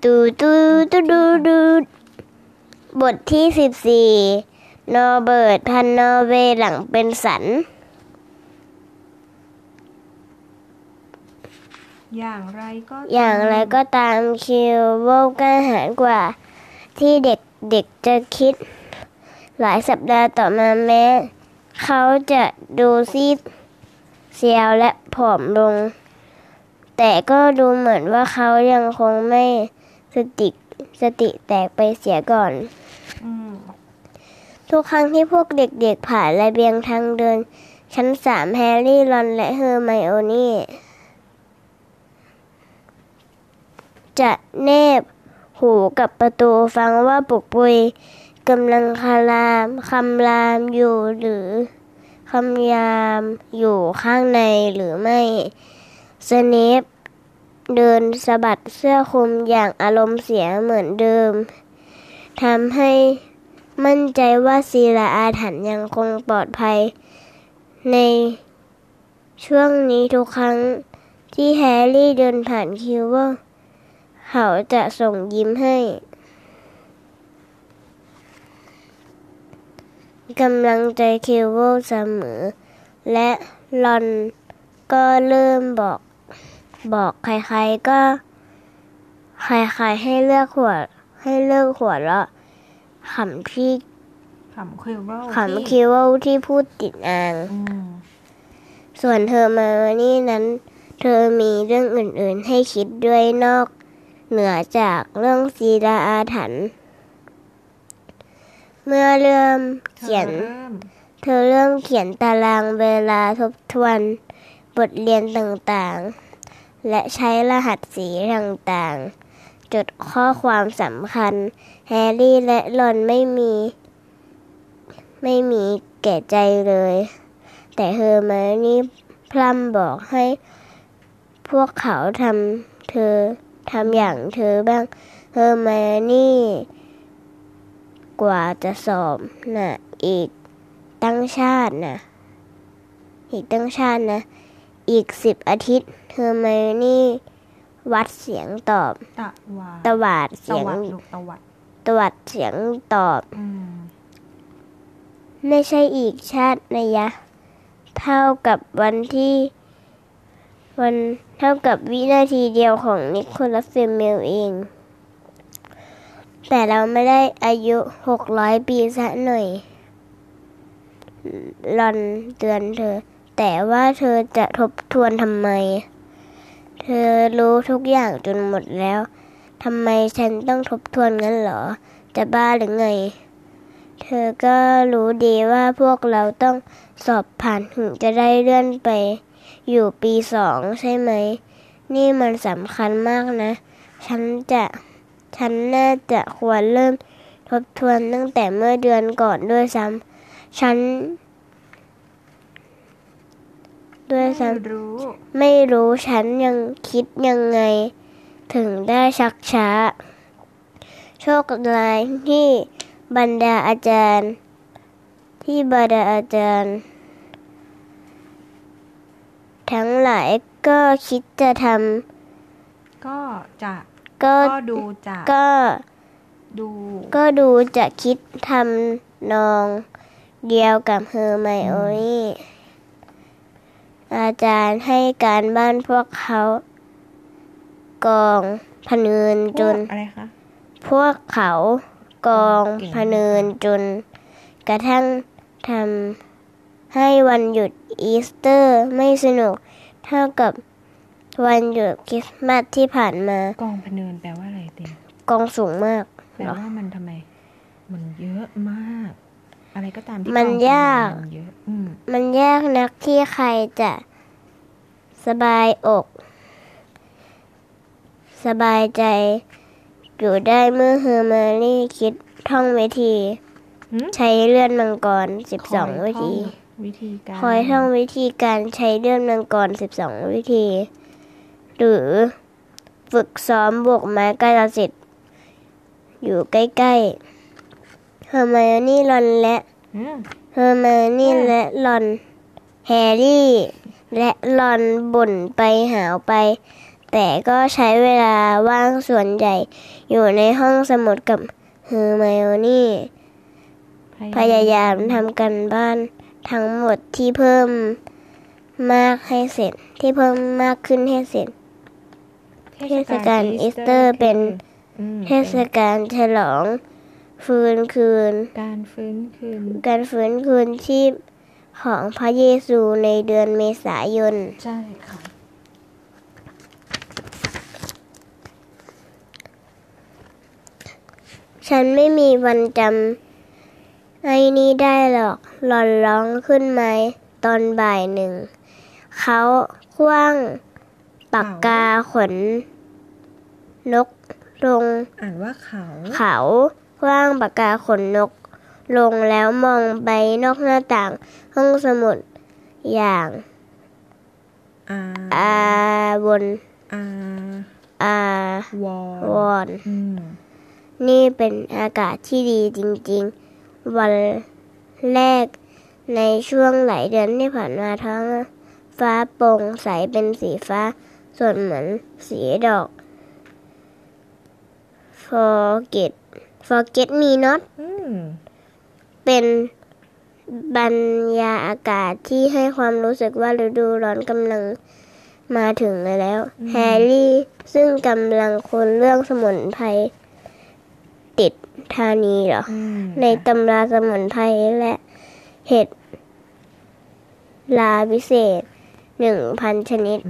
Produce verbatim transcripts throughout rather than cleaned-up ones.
ตูตูตูดูดูบทที่สิบสี่นอร์เบิร์ตพันนอร์เวย์หลังเป็นสันอย่างไรก็อย่างไรก็ตามคิวโวกล้าหาญกว่าที่เด็กเด็กจะคิดหลายสัปดาห์ต่อมาแม้เขาจะดูซีดเซียวและผอมลงแต่ก็ดูเหมือนว่าเขายังคงไม่สติสติแตกไปเสียก่อนทุกครั้งที่พวกเด็กๆผ่านระเบียงทางเดินชั้นสามแฮร์รี่รอนและเฮอร์ไมโอนี่จะแนบหูกับประตูฟังว่าปุกปุยกำลังคารามคำรามอยู่หรือคำยามอยู่ข้างในหรือไม่สเนปเดินสะบัดเสื้อคลุมอย่างอารมณ์เสียเหมือนเดิมทำให้มั่นใจว่าศิลาอาถรรพ์ยังคงปลอดภัยในช่วงนี้ทุกครั้งที่แฮร์รี่เดินผ่านคิวว่าเขาจะส่งยิ้มให้กำลังใจคิวโวเสมอและรอนก็เริ่มบอกบอกใครๆก็ใครๆให้เลิกหัวให้เลิกหัวเราะขำที่ขำคิวโวขำคิวโวที่พูดติดอ่างส่วนเธอมานี่นั้นเธอมีเรื่องอื่นๆให้คิดด้วยนอกเหนือจากเรื่องศิลาอาถรรพ์เมื่อเริ่มเขียนเธอเริ่มเขียนตารางเวลาทบทวนบทเรียนต่างๆและใช้รหัสสีต่างๆจดข้อความสำคัญแฮร์รี่และรอนไม่มีไม่มีแก่ใจเลยแต่เฮอร์ไมโอนี่พร่ำบอกให้พวกเขาทำเธอทำอย่างเธอบ้างเฮอร์ไมโอนี่กว่าจะสอบน่ะอีกตั้งชาตินะอีกตั้งชาตินะอีกสิบอาทิตย์เฮอร์ไมโอนี่วัดเสียงตอบตวาดเสียงตวัดเสียงตอบไม่ใช่อีกชาตินะยะเท่ากับวันที่วันเท่ากับวินาทีเดียวของนิโคลัสเฟมิลเองแต่เราไม่ได้อายุหกร้อยปีซะหน่อยรอนเตือนเธอแต่ว่าเธอจะทบทวนทำไมเธอรู้ทุกอย่างจนหมดแล้วทำไมฉันต้องทบทวนงั้นเหรอจะบ้าหรือไงเธอก็รู้ดีว่าพวกเราต้องสอบผ่านถึงจะได้เลื่อนไปอยู่ปีสองใช่ไหมนี่มันสำคัญมากนะฉันจะฉันน่าจะควรเริ่มทบทวนตั้งแต่เมื่อเดือนก่อนด้วยซ้ำฉันด้วยซ้ำไม่รู้ฉันยังคิดยังไงถึงได้ชักช้าโชคร้ายที่บรรดาอาจารย์ที่บรรดาอาจารย์ทั้งหลายก็คิดจะทำก็จะก็ดูจะก็ดูก็ดูจะคิดทำนองเดียวกับเฮอร์ไมโอนี่อาจารย์ให้การบ้านพวกเขากองพเนินจนอะไรคะพวกเขากองพเนินจนกระทั่งทำให้วันหยุดอีสเตอร์ไม่สนุกเท่ากับวันหยุดคริสต์มาสที่ผ่านมากองพเนินแปลว่าอะไรเต็มกองสูงมากแปลว่ามันทำไมมันเยอะมากอะไรก็ตามที่มันยากมันยากนักที่ใครจะสบายอกสบายใจอยู่ได้เมื่อเฮอร์ไมโอนี่คิดท่องวิธีใช้เลื่อนมังกรสิบสองวิธีคอยท่องวิธีการใช้เลื่อนมังกรสิบสองวิธีหรือฝึกซ้อมบวกไม้กายสิทธิ์อยู่ใกล้ๆเฮอร์ไมโอนี่รอนและเฮอร์ไมโอนี่และรอนแฮร์รี่และรอนบ่นไปหาวไปแต่ก็ใช้เวลาว่างส่วนใหญ่อยู่ในห้องสมุดกับเฮอร์ไมโอนี่พยายามทำการบ้านทั้งหมดที่เพิ่มมากให้เสร็จที่เพิ่มมากขึ้นให้เสร็จเทศกาลอีสเตอร์เป็นเทศกาลฉลองฟื้นคืนการฟื้นคืนการฟื้นคืนชีพของพระเยซูในเดือนเมษายนใช่ค่ะฉันไม่มีวันจำไอ้นี้ได้หรอกหลอนร้องขึ้นมาตอนบ่ายหนึ่งเขาขว้างปากกาขนนกลงอ่านว่าเขาเขาขว้างปากกาขนนกลงแล้วมองไปนอกหน้าต่างห้องสมุดอย่างอาวนอาอาววอนนี่เป็นอากาศที่ดีจริงๆวันแรกในช่วงหลายเดือนที่ผ่านมาท้องฟ้าโปร่งใสเป็นสีฟ้าสดเหมือนสีดอก forget forget me not เป็นบรรยาอากาศที่ให้ความรู้สึกว่าฤดูร้อนกำลังมาถึงแล้วแฮร์รี่ซึ่งกำลังค้นเรื่องสมุนไพรติดธานีเหรอในตำราสมุนไพรและเห็ดลาวิเศษหนึ่งพันชนิด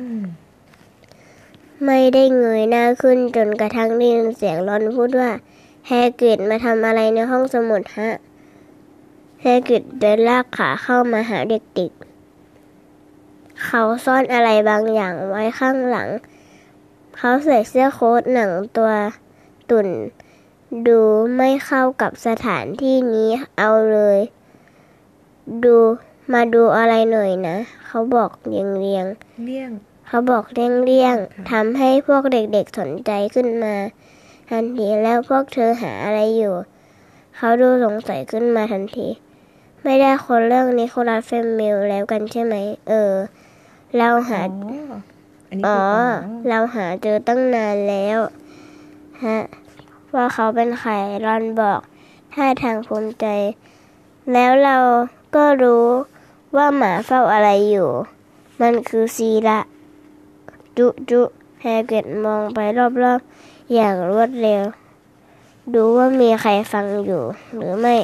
ไม่ได้เงยหน้าขึ้นจนกระทั่งได้ยินเสียงรอนพูดว่าแฮกริดมาทำอะไรในห้องสมุดฮะแฮกริดเดินลากขาเข้ามาหาเด็กๆเขาซ่อนอะไรบางอย่างไว้ข้างหลังเขาใส่เสื้อโค้ทหนังตัวตุ่นดูไม่เข้ากับสถานที่นี้เอาเลยดูมาดูอะไรหน่อยนะเขาบอกเรียงเรียงเลี่ยงเขาบอกเลี่ยงเลี่ยงทำให้พวกเด็กๆสนใจขึ้นมาทันทีแล้วพวกเธอหาอะไรอยู่เขาดูสงสัยขึ้นมาทันทีไม่ได้คนเรื่องนิโคลัสเฟมมิลแล้วกันใช่ไหมเออเราหาอ๋อเราหาเจอตั้งนานแล้วฮะว่าเขาเป็นใครรอนบอกท่าทางภูมิใจแล้วเราก็รู้ว่าหมาเฝ้าอะไรอยู่มันคือซีละจุจุแฮกริดมองไปรอบๆอย่างรวดเร็วดูว่ามีใครฟังอยู่หรือไม่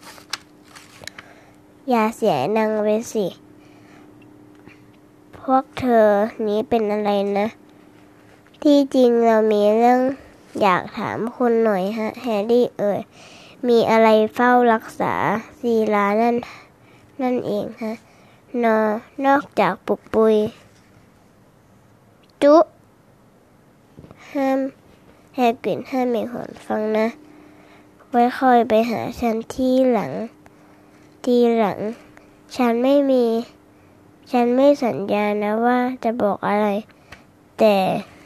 อย่าเสียนังไปสิพวกเธอนี้เป็นอะไรนะที่จริงเรามีเรื่องอยากถามคุณหน่อยฮะแฮร์รี่เอ่ยมีอะไรเฝ้ารักษาซีลานั่นนั่นเองฮะนอนอกจากปลุกปุยจุห้ามแฮกริดห้ามมีคนฟังนะไว้คอยไปหาฉันที่หลังทีหลังฉันไม่มีฉันไม่สัญญานะว่าจะบอกอะไรแต่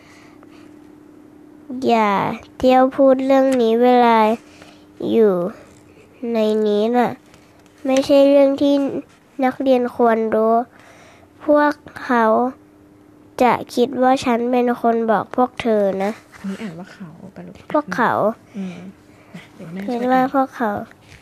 อย่าเที่ยวพูดเรื่องนี้เวลาอยู่ในนี้ล่ะไม่ใช่เรื่องที่นักเรียนควรรู้พวกเขาจะคิดว่าฉันเป็นคนบอกพวกเธอนะนี่อ่านว่าเขาปะลูกพวกเขาคิดว่าพวกเขา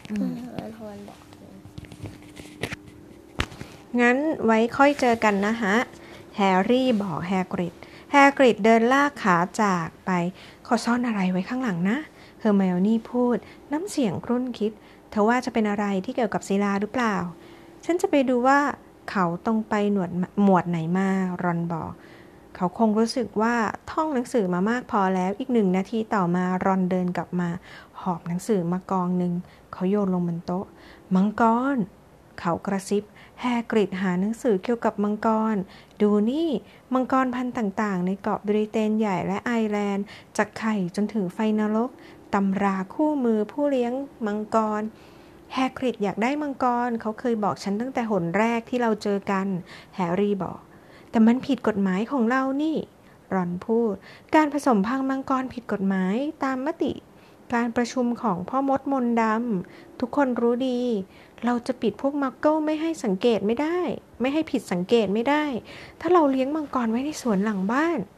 งั้นไว้ค่อยเจอกันนะฮะแฮร์รี่บอกแฮกริดแฮกริดเดินลากขาจากไปเขาซ่อนอะไรไว้ข้างหลังนะเฮอร์ไมโอนี่พูดน้ำเสียงครุ่นคิดเธอว่าจะเป็นอะไรที่เกี่ยวกับศิลาหรือเปล่าฉันจะไปดูว่าเขาต้องไปหนวดหมวดไหนมารอนบอกเขาคงรู้สึกว่าท่องหนังสือมามากพอแล้วอีกหนึ่งนาทีต่อมารอนเดินกลับมาหอบหนังสือมากองหนึ่งเขาโยนลงบนโต๊ะมังกรเขากระซิบแฮกริดหาหนังสือเกี่ยวกับมังกรดูนี่มังกรพันธุ์ต่างๆในเกาะบริเตนใหญ่และไอร์แลนด์จากไข่จนถึงไฟนรกตำราคู่มือผู้เลี้ยงมังกรแฮกริดอยากได้มังกรเขาเคยบอกฉันตั้งแต่หนแรกที่เราเจอกันแฮร์รี่บอกแต่มันผิดกฎหมายของเรานี่รอนพูดการผสมพันธุ์มังกรผิดกฎหมายตามมติการประชุมของพ่อมดมนต์ดำทุกคนรู้ดีเราจะปิดพวกมักเกิลไม่ให้สังเกตไม่ได้ไม่ให้ผิดสังเกตไม่ได้ถ้าเราเลี้ยงมังกรไว้ในสวนหลังบ้าน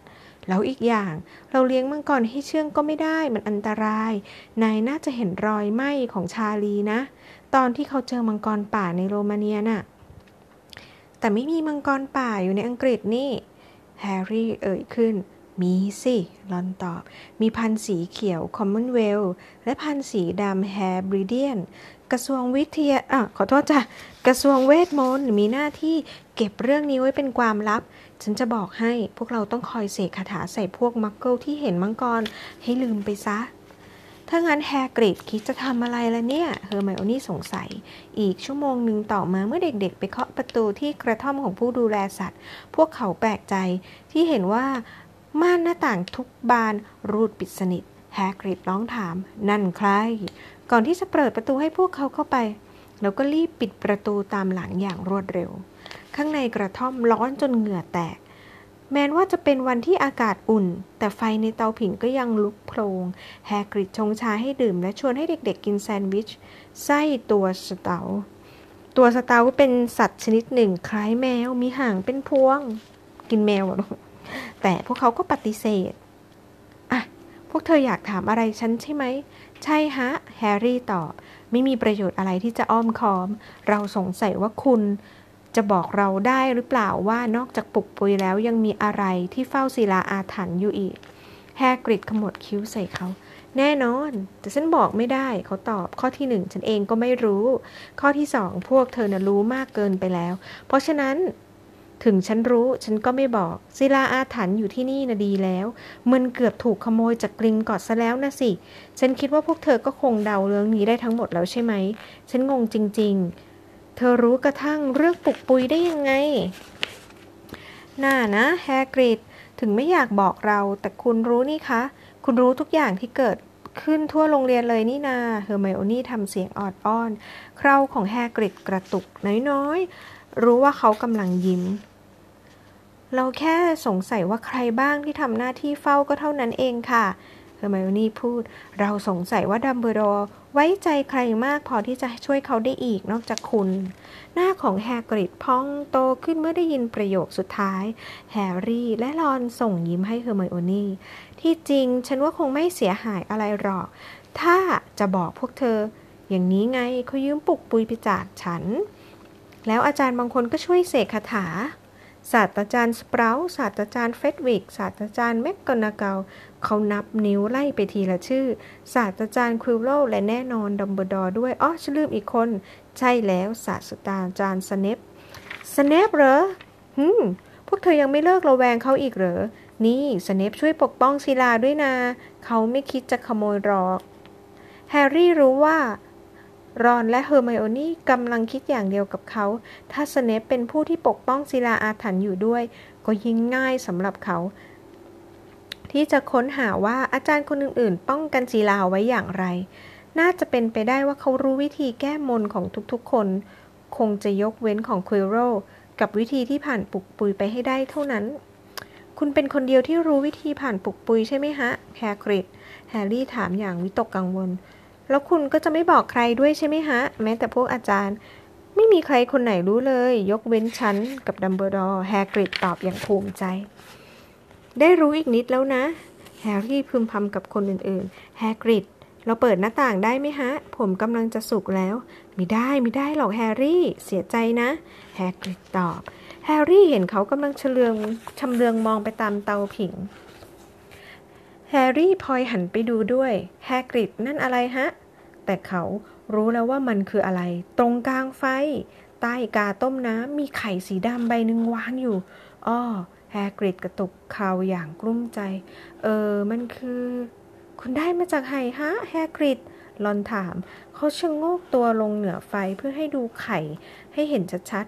แล้วอีกอย่างเราเลี้ยงมังกรให้เชื่องก็ไม่ได้มันอันตรายนายน่าจะเห็นรอยไหม้ของชาลีนะตอนที่เขาเจอมังกรป่าในโรมาเนียน่ะแต่ไม่มีมังกรป่าอยู่ในอังกฤษนี่แฮร์รี่เอ่ยขึ้นมีสิรอนตอบมีพันธุ์สีเขียวคอมมอนเวลธ์และพันธุ์สีดำแฮร์บริเดียนกระทรวงวิทยาอ่ะขอโทษจ้ะกระทรวงเวทมนต์มีหน้าที่เก็บเรื่องนี้ไว้เป็นความลับฉันจะบอกให้พวกเราต้องคอยเสกคาถาใส่พวกมักเกิลที่เห็นมังกรให้ลืมไปซะถ้างั้นแฮกริดคิดจะทำอะไรล่ะเนี่ยเฮอร์ไมโอนี่สงสัยอีกชั่วโมงหนึ่งต่อมาเมื่อเด็กๆไปเคาะประตูที่กระท่อมของผู้ดูแลสัตว์พวกเขาแปลกใจที่เห็นว่าม่านหน้าต่างทุกบานรูดปิดสนิทแฮกริดร้องถามนั่นใครก่อนที่จะเปิดประตูให้พวกเขาเข้าไปแล้วก็รีบปิดประตูตามหลังอย่างรวดเร็วข้างในกระท่อมร้อนจนเหงื่อแตกแม้ว่าจะเป็นวันที่อากาศอุ่นแต่ไฟในเตาผิงก็ยังลุกโพลงแฮกริดชงชาให้ดื่มและชวนให้เด็กๆกินแซนด์วิชไส้ตัวสเตาตัวสเตาเป็นสัตว์ชนิดหนึ่งคล้ายแมวมีหางเป็นพวงกินแมวหรอแต่พวกเขาก็ปฏิเสธอ่ะพวกเธออยากถามอะไรฉันใช่ไหมใช่ฮะแฮร์รี่ตอบไม่มีประโยชน์อะไรที่จะอ้อมค้อมเราสงสัยว่าคุณจะบอกเราได้หรือเปล่าว่านอกจากปุกปุยแล้วยังมีอะไรที่เฝ้าศิลาอาถรรพ์อยู่อีกแฮกริดขมวดคิ้วใส่เขาแน่นอนแต่ฉันบอกไม่ได้เขาตอบข้อที่หนึ่งฉันเองก็ไม่รู้ข้อที่สองพวกเธอน่ะรู้มากเกินไปแล้วเพราะฉะนั้นถึงฉันรู้ฉันก็ไม่บอกศิลาอาถรรพ์อยู่ที่นี่นะดีแล้วมันเกือบถูกขโมยจากกริงกอดซะแล้วนะสิฉันคิดว่าพวกเธอก็คงเดาเรื่องนี้ได้ทั้งหมดแล้วใช่ไหมฉันงงจริงๆเธอรู้กระทั่งเรื่องปุกปุยได้ยังไงน่านะแฮกริดถึงไม่อยากบอกเราแต่คุณรู้นี่คะคุณรู้ทุกอย่างที่เกิดขึ้นทั่วโรงเรียนเลยนี่นาเฮอร์ไมโอนี่ทำเสียงออดอ้อนเคราของแฮกริดกระตุกน้อยๆรู้ว่าเขากำลังยิ้มเราแค่สงสัยว่าใครบ้างที่ทำหน้าที่เฝ้าก็เท่านั้นเองค่ะเฮอร์ไมโอนี่พูดเราสงสัยว่าดัมเบิลดอร์ไว้ใจใครมากพอที่จะช่วยเขาได้อีกนอกจากคุณหน้าของแฮกริดพองโตขึ้นเมื่อได้ยินประโยคสุดท้ายแฮร์รี่และรอนส่งยิ้มให้เฮอร์ไมโอนี่ที่จริงฉันว่าคงไม่เสียหายอะไรหรอกถ้าจะบอกพวกเธออย่างนี้ไงเขายืมปุกปุยไปจากฉันแล้วอาจารย์บางคนก็ช่วยเสกคาถาศาสตราจารย์สเปราท์ศาสตราจารย์เฟดวิกศาสตราจารย์แมกกอนาเกลเขานับนิ้วไล่ไปทีละชื่อศาสตราจารย์ควิลโลและแน่นอนดัมเบิลดอร์ด้วยอ้อฉันลืมอีกคนใช่แล้วศาสตราจารย์สเนปสเนปเหรอฮึมพวกเธอยังไม่เลิกระแวงเขาอีกเหรอนี่สเนปช่วยปกป้องศิลาด้วยนะเขาไม่คิดจะขโมยหรอกแฮร์รี่รู้ว่ารอนและเฮอร์ไมโอนี่กำลังคิดอย่างเดียวกับเขาถ้าสเนปเป็นผู้ที่ปกป้องศิลาอาถรรพ์อยู่ด้วยก็ยิ่งง่ายสำหรับเขาที่จะค้นหาว่าอาจารย์คนอื่นๆป้องกันศิลาไว้อย่างไรน่าจะเป็นไปได้ว่าเขารู้วิธีแก้มนของทุกๆคนคงจะยกเว้นของควิลโรกับวิธีที่ผ่านปุกปุยไปให้ได้เท่านั้นคุณเป็นคนเดียวที่รู้วิธีผ่านปุกปุยใช่ไหมฮะแฮกริดแฮร์รี่ถามอย่างวิตกกังวลแล้วคุณก็จะไม่บอกใครด้วยใช่ไหมฮะแม้แต่พวกอาจารย์ไม่มีใครคนไหนรู้เลยยกเว้นฉันกับดัมเบิลดอร์แฮกริดตอบอย่างภูมิใจได้รู้อีกนิดแล้วนะแฮร์รี่พึมพำกับคนอื่นๆแฮกริดเราเปิดหน้าต่างได้ไหมฮะผมกำลังจะสุกแล้วไม่ได้ไม่ได้หรอกแฮร์รี่เสียใจนะแฮกริดตอบแฮร์รี่เห็นเขากำลังเฉลืองชำเลืองมองไปตามเตาผิงแฮร์รี่พลอยหันไปดูด้วยแฮกริดนั่นอะไรฮะแต่เขารู้แล้วว่ามันคืออะไรตรงกลางไฟใต้กาต้มน้ำมีไข่สีดำใบหนึ่งวางอยู่อ้อแฮกริดกระตุกเข่าอย่างกลุ้มใจเออมันคือคุณได้มาจากไหนฮะแฮกริดลอนถามเขาชะโงกตัวลงเหนือไฟเพื่อให้ดูไข่ให้เห็นชัด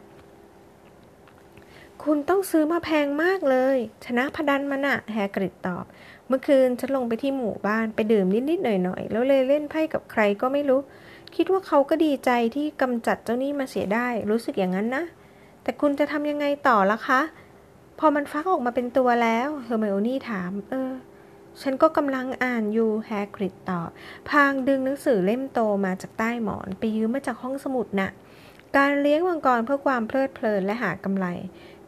ๆคุณต้องซื้อมาแพงมากเลยชนะพนันมันอะแฮกริดตอบเมื่อคืนฉันลงไปที่หมู่บ้านไปดื่มนิดๆหน่อยๆแล้วเลยเล่นไพ่กับใครก็ไม่รู้คิดว่าเขาก็ดีใจที่กำจัดเจ้านี่มาเสียได้รู้สึกอย่างนั้นนะแต่คุณจะทำยังไงต่อล่ะคะพอมันฟักออกมาเป็นตัวแล้วเฮอร์ไมโอนี่ถามเออฉันก็กำลังอ่านอยู่แฮกริดตอบพางดึงหนังสือเล่มโตมาจากใต้หมอนไปยืมมาจากห้องสมุดน่ะการเลี้ยงมังกรเพื่อความเพลิดเพลินและหากำไร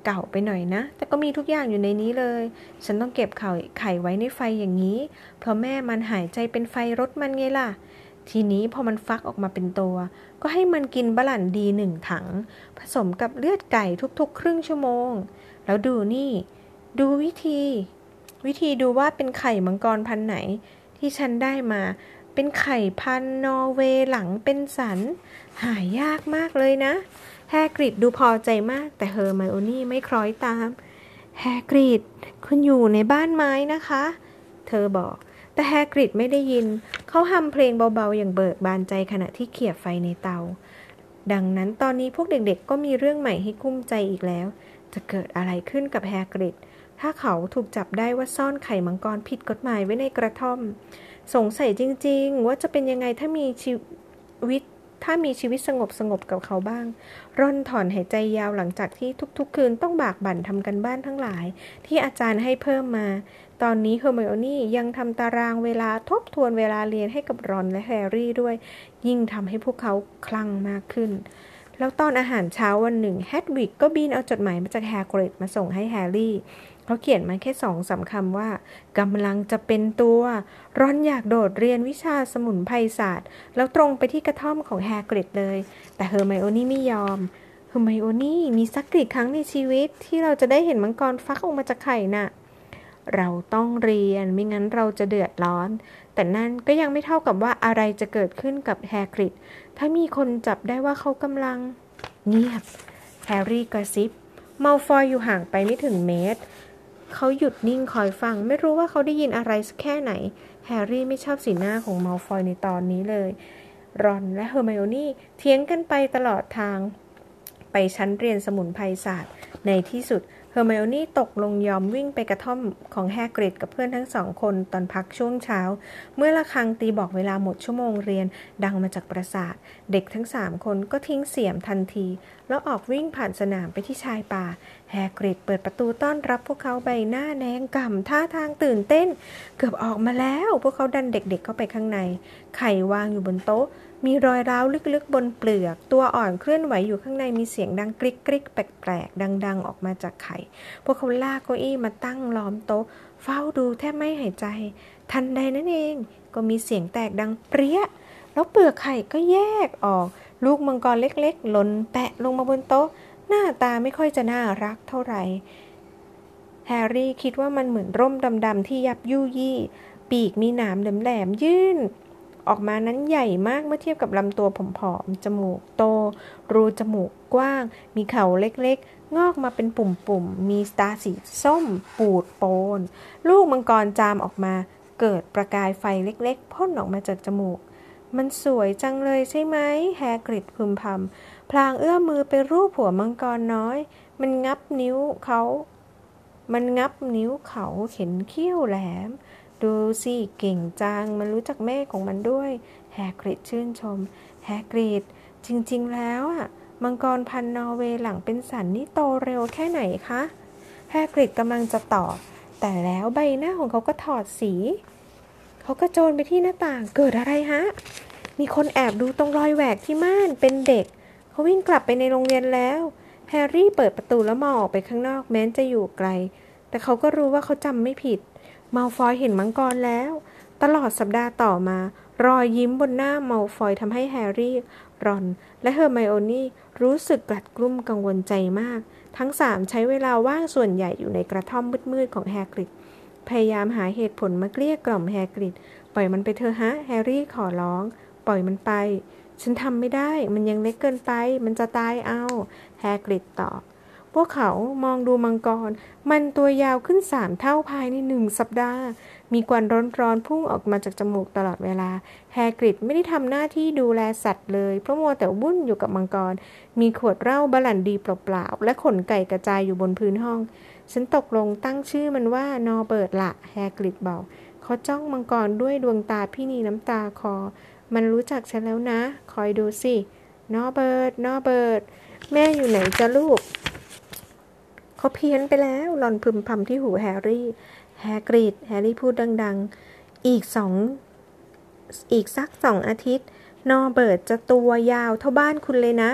เก่าไปหน่อยนะแต่ก็มีทุกอย่างอยู่ในนี้เลยฉันต้องเก็บไข่ไข่ไว้ในไฟอย่างนี้เพราะแม่มันหายใจเป็นไฟรถมันไงล่ะทีนี้พอมันฟักออกมาเป็นตัวก็ให้มันกินบะหลั่นดีหนึ่งถังผสมกับเลือดไก่ทุกๆครึ่งชั่วโมงแล้วดูนี่ดูวิธีวิธีดูว่าเป็นไข่มังกรพันธุ์ไหนที่ฉันได้มาเป็นไข่พันธุ์นอร์เวย์หลังเป็นสันหายากมากเลยนะแฮกริดดูพอใจมากแต่เฮอร์ไมโอนี่ไม่คล้อยตามแฮกริดคุณอยู่ในบ้านไม้นะคะเธอบอกแต่แฮกริดไม่ได้ยินเขาฮัมเพลงเบาๆอย่างเบิกบานใจขณะที่เขี่ยไฟในเตาดังนั้นตอนนี้พวกเด็กๆก็มีเรื่องใหม่ให้กุ้มใจอีกแล้วจะเกิดอะไรขึ้นกับแฮกริดถ้าเขาถูกจับได้ว่าซ่อนไข่มังกรผิดกฎหมายไว้ในกระท่อมสงสัยจริงๆว่าจะเป็นยังไงถ้ามีชีวิตถ้ามีชีวิตสงบสงบกับเขาบ้างร่อนถอนหายใจยาวหลังจากที่ทุกๆคืนต้องบากบั่นทำกันบ้านทั้งหลายที่อาจารย์ให้เพิ่มมาตอนนี้เฮอร์ไมโอนี่ยังทำตารางเวลาทบทวนเวลาเรียนให้กับรอนและแฮร์รี่ด้วยยิ่งทำให้พวกเขาคลั่งมากขึ้นแล้วตอนอาหารเช้าวันหนึ่งแฮดวิกก็บินเอาจดหมายมาจากแฮกริดมาส่งให้แฮร์รี่เขาเขียนมาแค่สองสามคำว่ากำลังจะเป็นตัวรอนอยากโดดเรียนวิชาสมุนไพรศาสตร์แล้วตรงไปที่กระท่อมของแฮกริดเลยแต่เฮอร์ไมโอนี่ไม่ยอมเฮอร์ไมโอนี่มีสักกี่ครั้งในชีวิตที่เราจะได้เห็นมังกรฟักออกมาจากไข่น่ะเราต้องเรียนไม่งั้นเราจะเดือดร้อนแต่นั่นก็ยังไม่เท่ากับว่าอะไรจะเกิดขึ้นกับแฮกริดถ้ามีคนจับได้ว่าเขากำลังเงียบแฮร์รี่กระซิบมัลฟอยอยู่ห่างไปไม่ถึงเมตรเขาหยุดนิ่งคอยฟังไม่รู้ว่าเขาได้ยินอะไรสักแค่ไหนแฮร์รี่ไม่ชอบสีหน้าของมัลฟอยในตอนนี้เลยรอนและเฮอร์ไมโอนี่เถียงกันไปตลอดทางไปชั้นเรียนสมุนไพรศาสตร์ในที่สุดเฮอร์ไมโอนี่ตกลงยอมวิ่งไปกระท่อมของแฮกริดกับเพื่อนทั้งสองคนตอนพักช่วงเช้าเมื่อระฆังตีบอกเวลาหมดชั่วโมงเรียนดังมาจากปราสาทเด็กทั้งสามคนก็ทิ้งเสียมทันทีแล้วออกวิ่งผ่านสนามไปที่ชายป่าแฮกริดเปิดประตูต้อนรับพวกเขาใบหน้าแดงก่ำท่าทางตื่นเต้นเกือบออกมาแล้วพวกเขาดันเด็กๆเข้าไปข้างในไข่วางอยู่บนโต๊ะมีรอยร้าวลึกๆบนเปลือกตัวอ่อนเคลื่อนไหวอยู่ข้างในมีเสียงดังกริ๊กกริ๊กแปลกๆดังๆออกมาจากไข่พวกเขาลากเก้าอี้มาตั้งล้อมโต๊ะเฝ้าดูแทบไม่หายใจทันใดนั้นเองก็มีเสียงแตกดังเปรี้ยแล้วเปลือกไข่ก็แยกออกลูกมังกรเล็กๆหล่นแปะลงมาบนโต๊ะหน้าตาไม่ค่อยจะน่ารักเท่าไหร่แฮร์รี่คิดว่ามันเหมือนร่มดำๆที่ยับยุยี่ปีกมีหนามแหลมๆยื่นออกมานั้นใหญ่มากเมื่อเทียบกับลำตัวผอมๆจมูกโตรูจมูกกว้างมีเขาเล็กๆงอกมาเป็นปุ่มๆมีตาสีส้มปูดโปนลูกมังกรจามออกมาเกิดประกายไฟเล็กๆพ่นออกมาจากจมูกมันสวยจังเลยใช่ไหมแฮกริดพึมพำพลางเอื้อมมือไปรูปหัวมังกรน้อยมันงับนิ้วเขามันงับนิ้วเขาเห็นเขี้ยวแหลมดูสิเก่งจังมันรู้จักแม่ของมันด้วยแฮกริดชื่นชมแฮกริดจริงๆแล้วอ่ะมังกรพันธุ์นอร์เวย์หลังเป็นสันนี่โตเร็วแค่ไหนคะแฮกริดกำลังจะตอบแต่แล้วใบหน้าของเขาก็ถอดสีเขาก็โจรไปที่หน้าต่างเกิดอะไรฮะมีคนแอบดูตรงรอยแหวกที่ม่านเป็นเด็กเขาวิ่งกลับไปในโรงเรียนแล้วแฮร์รี่เปิดประตูแล้วมองออกไปข้างนอกแม้จะอยู่ไกลแต่เขาก็รู้ว่าเขาจำไม่ผิดมัลฟอยเห็นมังกรแล้วตลอดสัปดาห์ต่อมารอยยิ้มบนหน้ามัลฟอยทำให้แฮร์รี่รอนและเฮอร์ไมโอนี่รู้สึกกลัดกลุ้มกังวลใจมากทั้งสามใช้เวลาว่างส่วนใหญ่อยู่ในกระท่อมมืดๆของแฮกริดพยายามหาเหตุผลมาเกลี้ยกล่อมแฮกริดปล่อยมันไปเถอะฮะแฮร์รี่ขอร้องปล่อยมันไปฉันทำไม่ได้มันยังเล็กเกินไปมันจะตายเอาแฮกริดตอบพวกเขามองดูมังกรมันตัวยาวขึ้นสามเท่าภายในหนึ่งสัปดาห์มีควันร้อนๆพุ่งออกมาจากจมูกตลอดเวลาแฮกริดไม่ได้ทำหน้าที่ดูแลสัตว์เลยเพราะมัวแต่วุ่นอยู่กับมังกรมีขวดเหล้าบะหลั่นดีเปล่าๆและขนไก่กระจายอยู่บนพื้นห้องฉันตกลงตั้งชื่อมันว่านอร์เบิร์ตละแฮกริดบอกเขาจ้องมังกรด้วยดวงตาพี่นีน้ำตาคอมันรู้จักฉันแล้วนะคอยดูสินอร์เบิร์ตนอร์เบิร์ตแม่อยู่ไหนจ๊ะลูกเขาเพี้ยนไปแล้วหล่อนพึมพำที่หูแฮร์รี่แฮกริดแฮร์รี่พูดดังๆอีกสองอีกสักสองอาทิตย์นอร์เบิร์ตจะตัวยาวเท่าบ้านคุณเลยนะ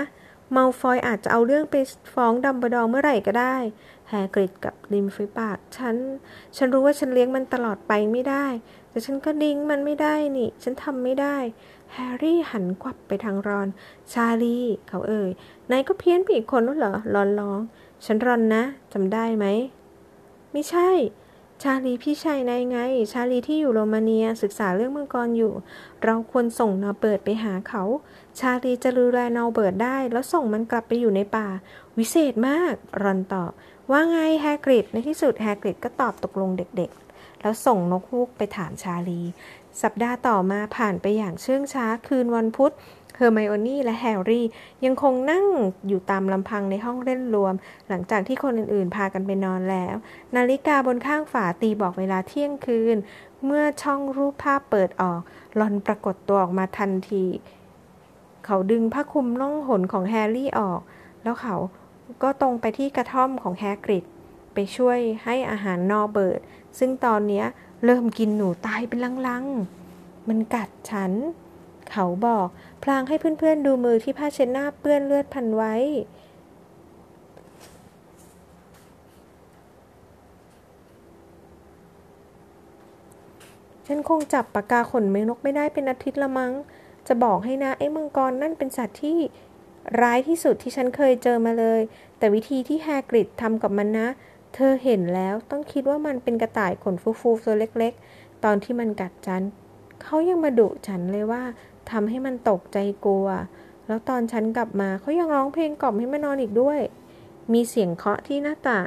มัลฟอยอาจจะเอาเรื่องไปฟ้องดัมเบิลดอร์เมื่อไหร่ก็ได้แฮกริดกับริมฝีปากฉันฉันรู้ว่าฉันเลี้ยงมันตลอดไปไม่ได้แต่ฉันก็ดิ้งมันไม่ได้นี่ฉันทำไม่ได้แฮร์รี่หันกลับไปทางรอนชาลีเขาเอ่ยนายก็เพี้ยนไปอีกคนแล้วเหรอรอนร้องฉันรอนนะจำได้ไหมไม่ใช่ชาลีพี่ชายนายไงชาลีที่อยู่โรมาเนียศึกษาเรื่องมังกรอยู่เราควรส่งนอร์เบิร์ตไปหาเขาชาลีจะดูแลนอร์เบิร์ตได้แล้วส่งมันกลับไปอยู่ในป่าวิเศษมากรอนตอบว่าไงแฮกริดในที่สุดแฮกริดก็ตอบตกลงเด็กๆแล้วส่งนกฮูกไปถามชาลีสัปดาห์ต่อมาผ่านไปอย่างเชื่องช้าคืนวันพุธเฮอร์ไมโอนี่และแฮร์รี่ยังคงนั่งอยู่ตามลำพังในห้องเล่นรวมหลังจากที่คนอื่นๆพากันไปนอนแล้วนาฬิกาบนข้างฝาตีบอกเวลาเที่ยงคืนเมื่อช่องรูปภาพเปิดออกลอนปรากฏตัวออกมาทันทีเขาดึงผ้าคลุมล่องหนของแฮร์รี่ออกแล้วเขาก็ตรงไปที่กระท่อมของแฮกริดไปช่วยให้อาหารนอร์เบิร์ตซึ่งตอนนี้เริ่มกินหนูตายเป็นลังๆมันกัดฉันเขาบอกพลางให้เพื่อนๆดูมือที่ผ้าเช็ดหน้าเปื้อนเลือดพันไว้ฉันคงจับปากกาขนเมนกไม่ได้เป็นอาทิตย์ละมั้งจะบอกให้นะไอ้มังกรนั่นเป็นสัตว์ที่ร้ายที่สุดที่ฉันเคยเจอมาเลยแต่วิธีที่แฮกริดทำกับมันนะเธอเห็นแล้วต้องคิดว่ามันเป็นกระต่ายขนฟูๆตัวเล็กๆตอนที่มันกัดฉันเขายังมาดุฉันเลยว่าทำให้มันตกใจกลัวแล้วตอนฉันกลับมาเขายังร้องเพลงกล่อมให้มันนอนอีกด้วยมีเสียงเคาะที่หน้าต่าง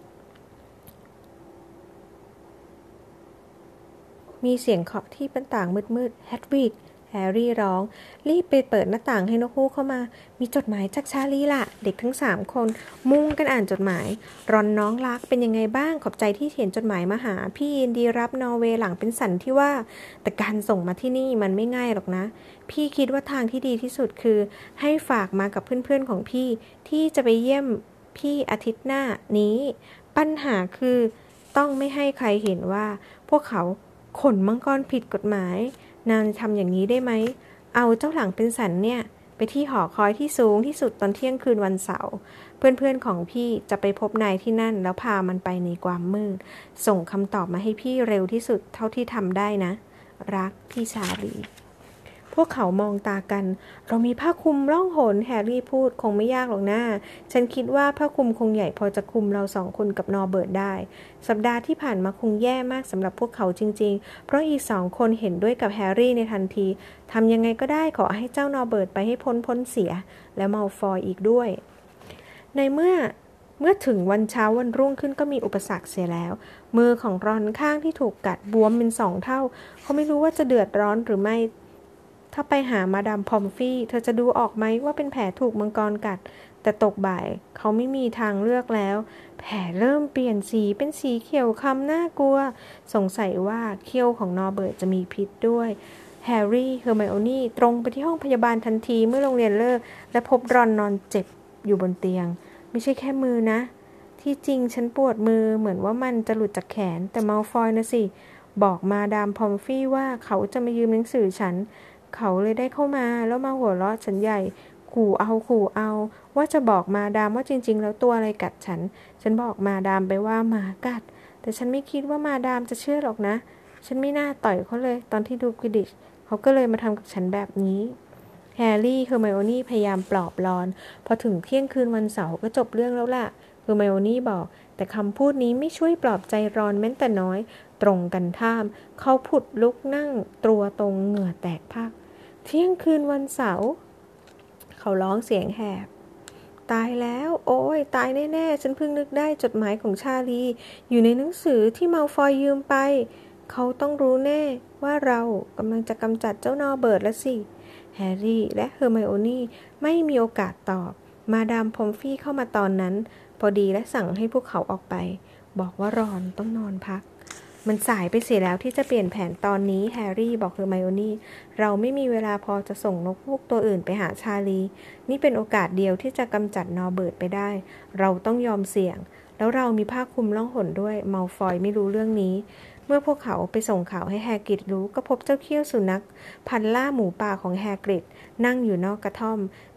มีเสียงเคาะที่หน้าต่างมืดๆแฮดวิกแฮร์รี่ร้องรีบไปเปิดหน้าต่างให้นกฮูกเข้ามามีจดหมายจากชาลีล่ะเด็กทั้งสามคนมุ่งกันอ่านจดหมายรอนน้องรักเป็นยังไงบ้างขอบใจที่เขียนจดหมายมาหาพี่ยินดีรับนอร์เวย์หลังเป็นสันที่ว่าแต่การส่งมาที่นี่มันไม่ง่ายหรอกนะพี่คิดว่าทางที่ดีที่สุดคือให้ฝากมากับเพื่อนๆของพี่ที่จะไปเยี่ยมพี่อาทิตย์หน้านี้ปัญหาคือต้องไม่ให้ใครเห็นว่าพวกเขาขนมังกรผิดกฎหมายนางทำอย่างนี้ได้ไหมเอาเจ้าหลังเป็นสันเนี่ยไปที่หอคอยที่สูงที่สุดตอนเที่ยงคืนวันเสาร์เพื่อนๆของพี่จะไปพบนายที่นั่นแล้วพามันไปในความมืดส่งคำตอบมาให้พี่เร็วที่สุดเท่าที่ทำได้นะรักพี่ชาลีพวกเขามองตากันเรามีผ้าคลุมล่องหนแฮร์รี่พูดคงไม่ยากหรอกนะฉันคิดว่าผ้าคลุมคงใหญ่พอจะคลุมเราสองคนกับนอร์เบิร์ตได้สัปดาห์ที่ผ่านมาคงแย่มากสำหรับพวกเขาจริงๆเพราะอีกสองคนเห็นด้วยกับแฮร์รี่ในทันทีทำยังไงก็ได้ขอให้เจ้านอร์เบิร์ตไปให้พ้นพ้นเสียและมัลฟอยอีกด้วยในเมื่อเมื่อถึงวันเช้าวันรุ่งขึ้นก็มีอุปสรรคเสียแล้วมือของรอนข้างที่ถูกกัดบวมเป็นสองเท่าเขาไม่รู้ว่าจะเดือดร้อนหรือไม่ถ้าไปหามาดามพอมฟี่เธอจะดูออกไหมว่าเป็นแผลถูกมังกรกัดแต่ตกบ่ายเขาไม่มีทางเลือกแล้วแผลเริ่มเปลี่ยนสีเป็นสีเขียวคล้ำน่ากลัวสงสัยว่าเขี้ยวของนอร์เบิร์ตจะมีพิษด้วยแฮร์รี่เฮอร์ไมโอนี่ตรงไปที่ห้องพยาบาลทันทีเมื่อโรงเรียนเลิกและพบรอนนอนเจ็บอยู่บนเตียงไม่ใช่แค่มือนะที่จริงฉันปวดมือเหมือนว่ามันจะหลุดจากแขนแต่มัลฟอยนะสิบอกมาดามพอมฟี่ว่าเขาจะมายืมหนังสือฉันเขาเลยได้เข้ามาแล้วมาหัวเราะฉันใหญ่ขู่เอาขู่เอาว่าจะบอกมาดามว่าจริงๆแล้วตัวอะไรกัดฉันฉันบอกมาดามไปว่าหมากัดแต่ฉันไม่คิดว่ามาดามจะเชื่อหรอกนะฉันไม่น่าต่อยเขาเลยตอนที่ดูควิดดิชเขาก็เลยมาทำกับฉันแบบนี้แฮร์รี่เฮอร์ไมโอนี่พยายามปลอบรอนพอถึงเที่ยงคืนวันเสาร์ก็จบเรื่องแล้วล่ะเฮอร์ไมโอนี่บอกแต่คำพูดนี้ไม่ช่วยปลอบใจรอนแม้แต่น้อยตรงกันข้ามเขาผุดลุกนั่งตัวตรงเหงื่อแตกพรากเที่ยงคืนวันเสาร์เขาร้องเสียงแหบตายแล้วโอ้ยตายแน่ๆฉันเพิ่งนึกได้จดหมายของชาลีอยู่ในหนังสือที่มัลฟอยยืมไปเขาต้องรู้แน่ว่าเรากำลังจะกำจัดเจ้านอร์เบิร์ตแล้วสิแฮร์รี่และเฮอร์ไมโอนี่ไม่มีโอกาสตอบมาดามพอมฟี่เข้ามาตอนนั้นพอดีและสั่งให้พวกเขาออกไปบอกว่ารอนต้องนอนพักมันสายไปเสียแล้วที่จะเปลี่ยนแผนตอนนี้แฮร์รี่บอกเฮอร์ไมโอนี่เราไม่มีเวลาพอจะส่งนกฮูกตัวอื่นไปหาชาลีนี่เป็นโอกาสเดียวที่จะกำจัดนอร์เบิร์ตไปได้เราต้องยอมเสี่ยงแล้วเรามีผ้าคลุมล่องหนด้วยมัลฟอยไม่รู้เรื่องนี้เมื่อพวกเขาไปส่งข่าวให้แฮกริดรู้ก็พบเจ้าเขี้ยวสุนัขพันล่าหมูป่าของแฮกริดนั่งอยู่นอกกระท่อม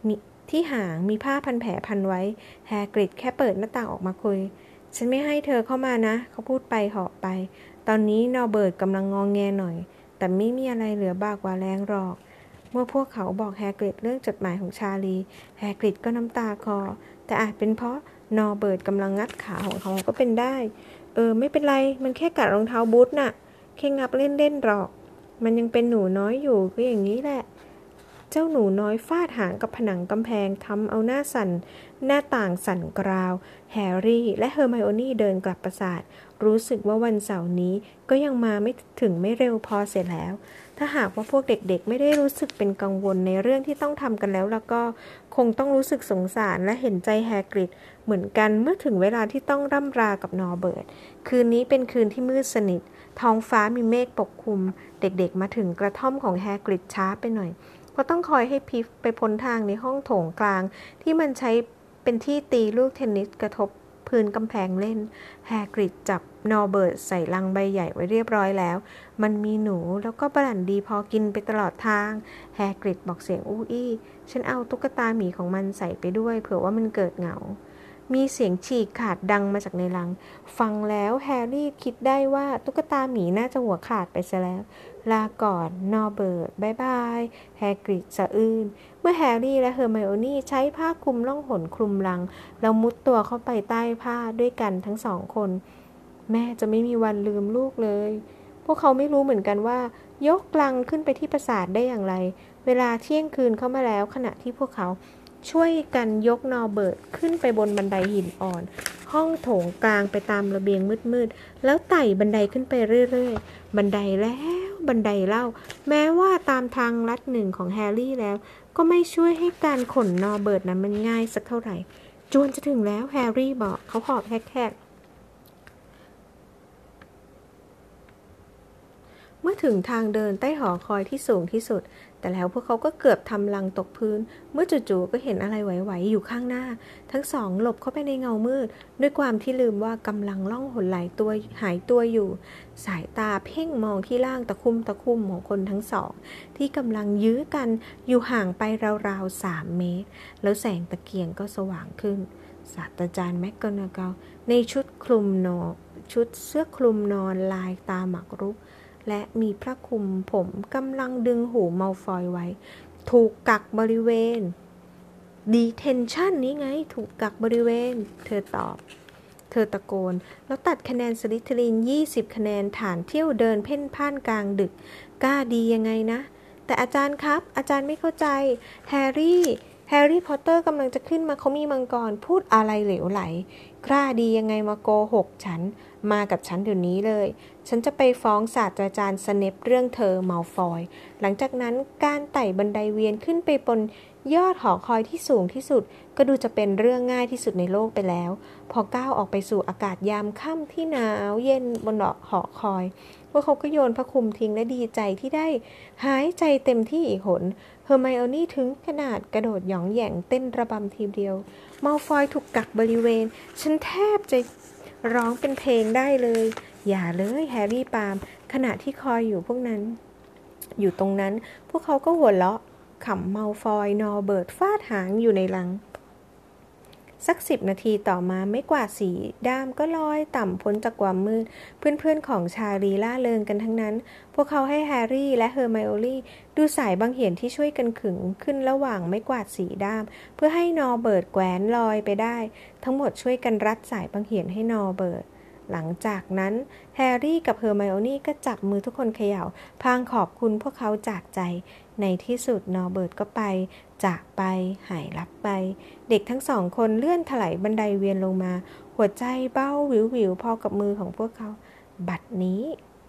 ที่หางมีผ้าพันแผลพันไว้แฮกริดแค่เปิดหน้าต่างออกมาคุยฉันไม่ให้เธอเข้ามานะเขาพูดไปเหาะไปตอนนี้นอร์เบิร์ตกำลังงองแงหน่อยแต่ไม่มีอะไรเหลือบากกว่าแรงหรอกเมื่อพวกเขาบอกแฮกริดเรื่องจดหมายของชาลีแฮกริดก็น้ำตาคลอแต่อาจเป็นเพราะนอร์เบิร์ตกำลังงัดขาของเขาก็เป็นได้เออไม่เป็นไรมันแค่กัดรองเท้าบูทน่ะแค่งับเล่นๆหรอกมันยังเป็นหนูน้อยอยู่ก็อย่างนี้แหละเจ้าหนูน้อยฟาดหางกับผนังกำแพงทำเอาหน้าสั่นหน้าต่างสั่นกราวแฮร์รี่และเฮอร์ไมโอนี่เดินกลับปราสาทรู้สึกว่าวันเสาร์นี้ก็ยังมาไม่ถึงไม่เร็วพอเสร็จแล้วถ้าหากว่าพวกเด็กๆไม่ได้รู้สึกเป็นกังวลในเรื่องที่ต้องทำกันแล้วแล้วก็คงต้องรู้สึกสงสารและเห็นใจแฮกริดเหมือนกันเมื่อถึงเวลาที่ต้องร่ำรากับนอร์เบิร์ตคืนนี้เป็นคืนที่มืดสนิทท้องฟ้ามีเมฆปกคลุมเด็กๆมาถึงกระท่อมของแฮกริดช้าไปหน่อยเพราะต้องคอยให้พิฟไปพ้นทางในห้องโถงกลางที่มันใช้เป็นที่ตีลูกเทนนิสกระทบพื้นกำแพงเล่นแฮกริดจับนอร์เบิร์ตใส่ลังใบใหญ่ไว้เรียบร้อยแล้วมันมีหนูแล้วก็บรันดีพอกินไปตลอดทางแฮกริดบอกเสียงอู้อี้ฉันเอาตุ๊กตาหมีของมันใส่ไปด้วยเผื่อว่ามันเกิดเหงามีเสียงฉีกขาดดังมาจากในลังฟังแล้วแฮร์รี่คิดได้ว่าตุ๊กตาหมีน่าจะหัวขาดไปซะแล้วลาก่อนนอร์เบิร์ตบายบายแฮกริดสะอื้นเมื่อแฮร์รี่และเฮอร์ไมโอนี่ใช้ผ้าคลุมล่องหนคลุมลังแล้วมุดตัวเข้าไปใต้ผ้าด้วยกันทั้งสองคนแม่จะไม่มีวันลืมลูกเลยพวกเขาไม่รู้เหมือนกันว่ายกลังขึ้นไปที่ปราสาทได้อย่างไรเวลาเที่ยงคืนเข้ามาแล้วขณะที่พวกเขาช่วยกันยกนอร์เบิร์ตขึ้นไปบนบันไดหินอ่อนห้องโถงกลางไปตามระเบียงมืดๆแล้วไต่บันไดขึ้นไปเรื่อยๆบันไดแล้วบันไดเล่าแม้ว่าตามทางลัดหนึ่งของแฮร์รี่แล้วก็ไม่ช่วยให้การขนนอร์เบิร์ตนั้นมันง่ายสักเท่าไหร่จวนจะถึงแล้วแฮร์รี่บอกเขาหอบแฮกๆเมื่อถึงทางเดินใต้หอคอยที่สูงที่สุดแต่แล้วพวกเขาก็เกือบทำลังตกพื้นเมื่อจู่ๆก็เห็นอะไรไหวๆอยู่ข้างหน้าทั้งสองหลบเข้าไปในเงามืดด้วยความที่ลืมว่ากำลังล่องหนไหลตัวหายตัวอยู่สายตาเพ่งมองที่ล่างตะคุ่มตะคุ่มของคนทั้งสองที่กำลังยื้อกันอยู่ห่างไปราวๆสามเมตรแล้วแสงตะเกียงก็สว่างขึ้นศาสตราจารย์แมคกอนาเกลในชุดคลุมนอนชุดเสื้อคลุมนอนลายตาหมากรุกและมีพระคลุมผมกำลังดึงหูมัลฟอยไว้ถูกกักบริเวณ detention นี้ไงถูกกักบริเวณเธอตอบเธอตะโกนแล้วตัดคะแนนสลิธีรินยี่สิบคะแนนฐานเที่ยวเดินเพ่นพ่านกลางดึกกล้าดียังไงนะแต่อาจารย์ครับอาจารย์ไม่เข้าใจแฮร์รี่แฮร์รี่พอตเตอร์กำลังจะขึ้นมาเขามีมังกรพูดอะไรเหลวไหลกล้าดียังไงมาโกหกฉันมากับฉันเดี๋ยวนี้เลยฉันจะไปฟ้องศาสตราจารย์สเนปเรื่องเธอมัลฟอยหลังจากนั้นการไต่บันไดเวียนขึ้นไปบนยอดหอคอยที่สูงที่สุดก็ดูจะเป็นเรื่องง่ายที่สุดในโลกไปแล้วพอก้าวออกไปสู่อากาศยามค่ำที่หนาวเย็นบนหอคอยพวกเขาก็โยนผ้าคลุมทิ้งและดีใจที่ได้หายใจเต็มที่อีกหนเฮอร์ไมโอนี่ถึงขนาดกระโดดหยองแหย่งเต้นระบำทีเดียวมัลฟอยถูกกักบริเวณฉันแทบจะร้องเป็นเพลงได้เลยอย่าเลยแฮร์รี่ปาล์มขณะที่คอยอยู่พวกนั้นอยู่ตรงนั้นพวกเขาก็หัวเราะขำมัลฟอยนอร์เบิร์ตฟาดหางอยู่ในลังสักสิบนาทีต่อมาไม่กว่าสีด้ามก็ลอยต่ำพ้นจากความมืดเพื่อนๆของชาลีล่าเริงกันทั้งนั้นพวกเขาให้แฮร์รี่และเฮอร์ไมโอนี่ดูสายบังเหียนที่ช่วยกันขึงขึ้นระหว่างไม้กวาดสีด้ามเพื่อให้นอร์เบิร์ตแขวนลอยไปได้ทั้งหมดช่วยกันรัดสายบังเหียนให้นอร์เบิร์ตหลังจากนั้นแฮร์รี่กับเฮอร์ไมโอนี่ก็จับมือทุกคนเขย่าพลางขอบคุณพวกเขาจากใจในที่สุดนอร์เบิร์ตก็ไปจากไปหายลับไปเด็กทั้งสองคนเลื่อนถลายบันไดเวียนลงมาหัวใจเบ้าวิววิวพอกับมือของพวกเขาบัดนี้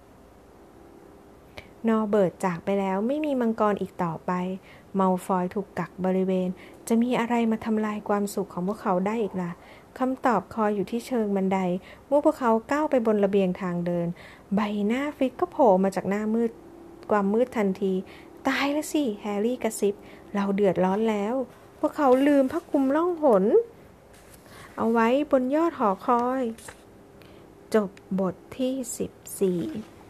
นอร์เบิร์ตจากไปแล้วไม่มีมังกรอีกต่อไปมัลฟอยถูกกักบริเวณจะมีอะไรมาทำลายความสุขของพวกเขาได้อีกล่ะคำตอบคอยอยู่ที่เชิงบันไดเมื่อพวกเขาก้าวไปบนระเบียงทางเดินใบหน้าฟิกก็โผล่มาจากหน้ามืดความมืดทันทีตายแล้วสิแฮร์รี่กระซิบเราเดือดร้อนแล้วพวกเขาลืมผ้าคลุมล่องหนเอาไว้บนยอดหอคอยจบบทที่สิบสี่